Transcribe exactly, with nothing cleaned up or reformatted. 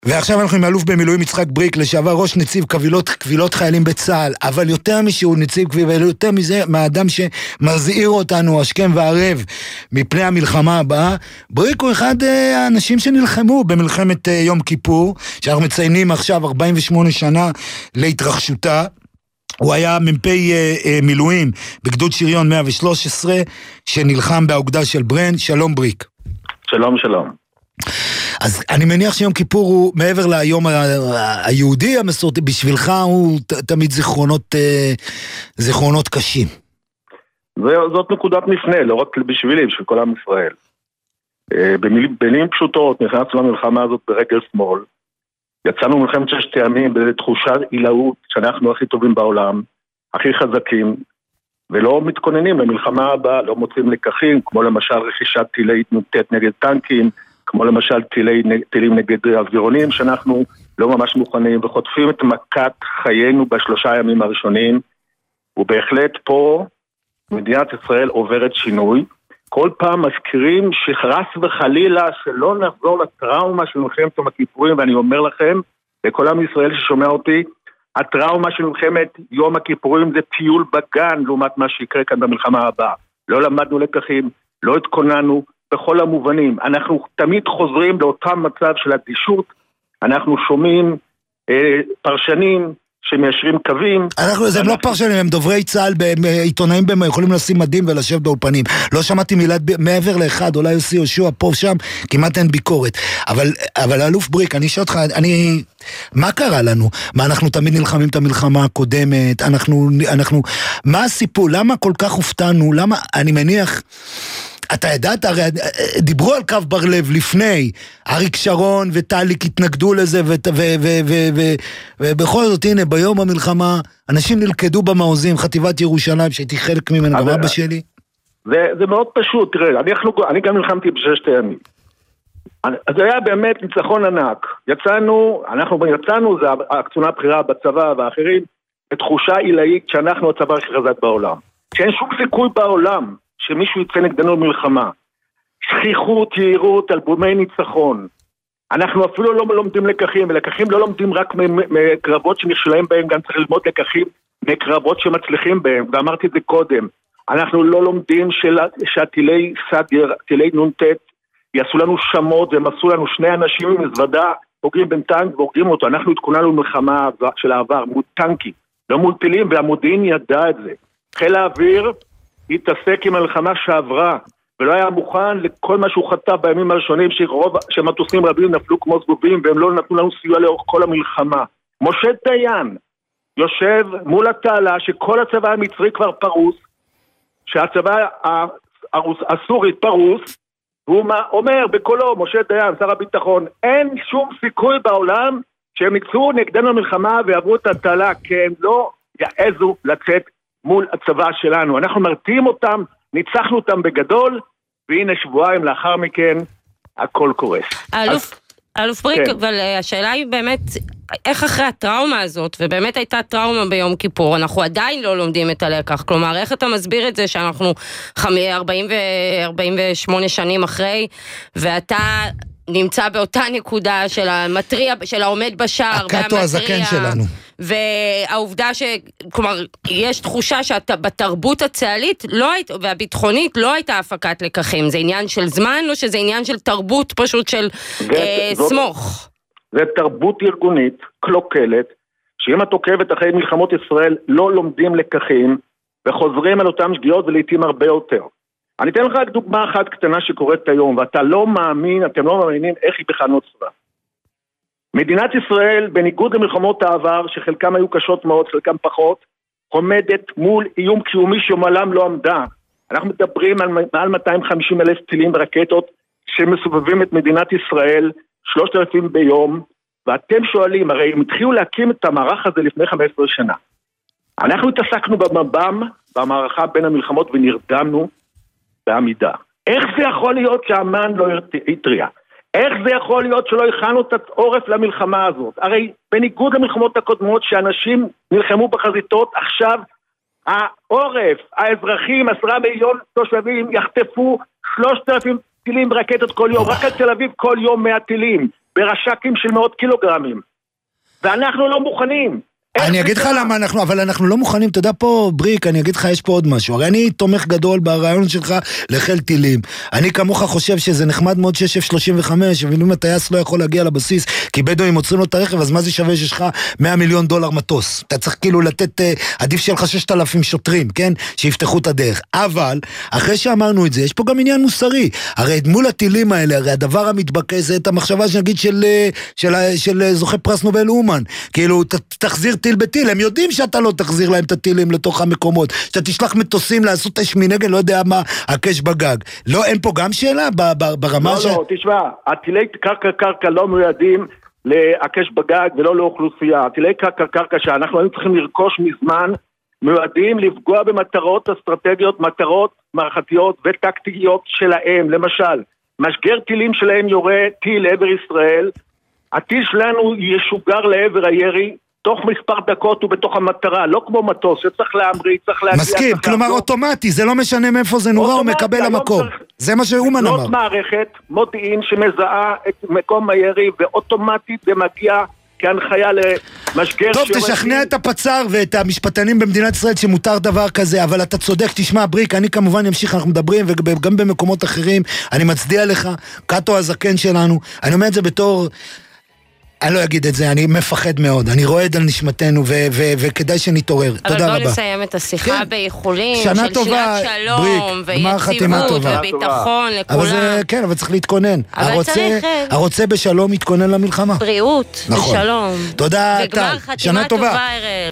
ועכשיו אנחנו עם אלוף במילואים יצחק בריק, לשעבר ראש נציב קבילות, קבילות חיילים בצה"ל, אבל יותר משהוא נציב קבילות, יותר מזה, מהאדם שמזהיר אותנו השכם והערב מפני המלחמה הבאה. בריק הוא אחד האנשים שנלחמו במלחמת יום כיפור, שאנחנו מציינים עכשיו ארבעים ושמונה שנה להתרחשותה. הוא היה מ"פ מילואים בגדוד שריון מאה ושלוש עשרה, שנלחם באוגדה של ברן. שלום בריק. שלום שלום. אז אני מניח שיום כיפור הוא מעבר ליום היהודי המסורתי, בשבילך הוא תמיד זיכרונות, זיכרונות קשים. זאת נקודת מפנה, לא רק בשבילי, בשביל כל עם ישראל. במילים פשוטות, נכנסנו למלחמה הזאת ברגל שמאל, יצאנו מלחמת ששת הימים בתחושת עילאות שאנחנו הכי טובים בעולם, הכי חזקים, ולא מתכוננים למלחמה הבאה, לא מוצאים לקחים, כמו למשל רכישת טילי נ"ט נגד טנקים, כמו למשל טילי, טילים נגד אווירונים, שאנחנו לא ממש מוכנים, וחוטפים את מכת חיינו בשלושה הימים הראשונים, ובהחלט פה מדינת ישראל עוברת שינוי. כל פעם מזכירים שחרס וחלילה שלא נחזור לטראומה של מלחמת יום הכיפורים, ואני אומר לכם, לכל עם ישראל ששומע אותי, הטראומה של מלחמת יום הכיפורים זה טיול בגן לעומת מה שיקרה כאן במלחמה הבאה. לא למדנו לקחים, לא התכוננו, בכל המובנים. אנחנו תמיד חוזרים לאותם מצב של אדישות, אנחנו שומעים אה, פרשנים שמיישרים קווים. אנחנו, זה לא פרשנים, הם דוברי צה"ל, עיתונאים בהם יכולים לשים מדים ולשב באולפנים. לא שמעתי מילת מעבר לאחד, אולי יוסי יהושע פה שם, כמעט אין ביקורת. אבל, אבל אלוף בריק, אני אשאל אותך, אני, מה קרה לנו? מה, אנחנו תמיד נלחמים את המלחמה הקודמת? אנחנו, אנחנו, מה הסיפור? למה כל כך הופתענו? למה, אני מניח, אתה ידעת, הרי דיברו על קו בר לב לפני, אריק שרון וטליק התנגדו לזה, ובכל זאת, הנה, ביום המלחמה, אנשים נלכדו במעוזים, חטיבת ירושלים, שהייתי חלק ממנו, גם אבא שלי. זה מאוד פשוט, תראה, אני גם נלחמתי בששת הימים. אז זה היה באמת ניצחון ענק. יצאנו, אנחנו יצאנו, זה הקצונה הבכירה בצבא ואחרים, בתחושה עילאית שאנחנו הצבא הכי חזק בעולם. שאין שום סיכוי בעולם שמישהו יצא נגדנו מלחמה. שכיחות, יעירות, אלבומי ניצחון. אנחנו אפילו לא לומדים לקחים, ולקחים לא לומדים רק מקרבות שנכשלים בהם, גם צריך ללמוד לקחים מקרבות שמצליחים בהם, ואמרתי את זה קודם. אנחנו לא לומדים שהטילי סדיר, טילי נ"ט, יעשו לנו שמות, והם עשו לנו שני אנשים עם מזוודה, פוגעים בין טנק והורגים אותו. אנחנו התכוננו למלחמה של העבר, מול טנקים, לא מול טילים, והמודיעין ידע את זה. חיל האוויר התעסק עם המלחמה שעברה, ולא היה מוכן לכל מה שהוא חטא בימים הראשונים, שרוב, שמטוסים רבים נפלו כמו זבובים, והם לא נתנו לנו סיוע לאורך כל המלחמה. משה דיין יושב מול התעלה, שכל הצבא המצרי כבר פרוס, שהצבא הסורי פרוס, והוא אומר בקולו, משה דיין, שר הביטחון, אין שום סיכוי בעולם שהם יקצו נגדנו מלחמה ועברו את התעלה, כי הם לא יעזו לצאת מול הצבא שלנו. אנחנו מרתיעים אותם, ניצחנו אותם בגדול, והנה שבועיים לאחר מכן, הכל קורס. אלוף, אלוף בריק, אבל השאלה היא באמת, איך אחרי הטראומה הזאת, ובאמת הייתה טראומה ביום כיפור, אנחנו עדיין לא לומדים את הלקח, כלומר, איך אתה מסביר את זה שאנחנו ארבעים ושמונה שנים אחרי, ואתה נמצא באותה נקודה של המטריע, של העומד בשער, הקאטו הזקן שלנו. והעובדה ש... כלומר, יש תחושה שאתה בתרבות הצה"לית לא היית, והביטחונית לא הייתה הפקת לקחים. זה עניין של זמן או שזה עניין של תרבות פשוט של אה, זאת, סמוך? זה תרבות ארגונית, קלוקלת, שאם את עוקבת אחרי מלחמות ישראל לא לומדים לקחים וחוזרים על אותם שגיאות ולעיתים הרבה יותר. אני אתן לך רק דוגמה אחת קטנה שקורית היום, ואתה לא מאמין, אתם לא מאמינים איך היא בכלל נוצרה. מדינת ישראל, בניגוד למלחמות העבר, שחלקם היו קשות מאוד, חלקם פחות, עומדת מול איום קיומי שמעולם לא עמדה. אנחנו מדברים על מעל מאתיים וחמישים אלף טילים ורקטות שמסובבים את מדינת ישראל, שלושת אלפים ביום, ואתם שואלים, הרי הם התחילו להקים את המערך הזה לפני חמש עשרה שנה. אנחנו התעסקנו במב"ם, במערכה בין המלחמות, ונרדמנו בעמידה. איך זה יכול להיות שהאמן לא התריע? איך זה יכול להיות שלא הכנו את העורף למלחמה הזאת? הרי בניגוד למלחמות הקודמות שאנשים נלחמו בחזיתות, עכשיו העורף, האזרחים, עשרה מיליון תושבים יחטפו שלושת אלפים טילים ורקטות כל יום, רק על תל אביב כל יום מאה טילים. ברשקים של מאות קילוגרמים. ואנחנו לא מוכנים. אני אגיד לך למה אנחנו, אבל אנחנו לא מוכנים, אתה יודע פה, בריק, אני אגיד לך, יש פה עוד משהו. הרי אני תומך גדול ברעיון שלך לחיל טילים. אני כמוך חושב שזה נחמד מאוד שש אף שלושים וחמש, ואם הטייס לא יכול להגיע לבסיס, כי בדואים עוצרים לו את הרכב, אז מה זה שווה שיש לך מאה מיליון דולר מטוס? אתה צריך כאילו לתת, עדיף שלך ששת אלפים שוטרים, כן? שיפתחו את הדרך. אבל, אחרי שאמרנו את זה, יש פה גם עניין מוסרי. הרי מול הטילים האלה, הרי הדבר המתבקש זה את המחשבה שנגיד של, של, של, של זוכה פרס נובל אומן. כאילו, ת, תחזיר טיל בטיל, הם יודעים שאתה לא תחזיר להם את הטילים לתוך המקומות, שאתה תשלח מטוסים לעשות אש מנגד, לא יודע מה, הקש בגג. לא, אין פה גם שאלה ברמה ש... לא, לא, תשמע, הטילי קרקע-קרקע לא מיועדים להקש בגג ולא לאוכלוסייה. הטילי קרקע-קרקע שאנחנו היינו צריכים לרכוש מזמן, מיועדים לפגוע במטרות אסטרטגיות, מטרות מערכתיות וטקטיות שלהם. למשל, משגר טילים שלהם יורה טיל לעבר ישראל, הטיל שלנו ישוגר לעבר הירי, תוך מספר דקות הוא בתוך המטרה, לא כמו מטוס, שצריך להמריא, צריך להגיע... מסכים, כלומר אוטומטי, זה לא משנה מאיפה זה נורא, הוא מקבל למקום. זה מה שאומן אמר. זאת מערכת מודיעין שמזהה את מקום הירי, ואוטומטית זה מגיע כהנחיה למשגר... טוב, תשכנע את הפצר ואת המשפטנים במדינת ישראל שמותר דבר כזה, אבל אתה צודק, תשמע, בריק, אני כמובן אמשיך, אנחנו מדברים, וגם במקומות אחרים, אני מצדיע לך, קאטו הזקן שלנו, אני אומר את זה בתור... אני לא אגיד את זה, אני מפחד מאוד, אני רועד על נשמתנו, וכדאי שנתעורר. תודה רבה. אבל בוא נסיים את השיחה באיחולים, של שלילת שלום, ויציבות, וביטחון לכולם. כן, אבל צריך להתכונן. אבל צריך... הרוצה בשלום יתכונן למלחמה. בריאות, ושלום. תודה, טל. וגמר חתימה טובה, אראל.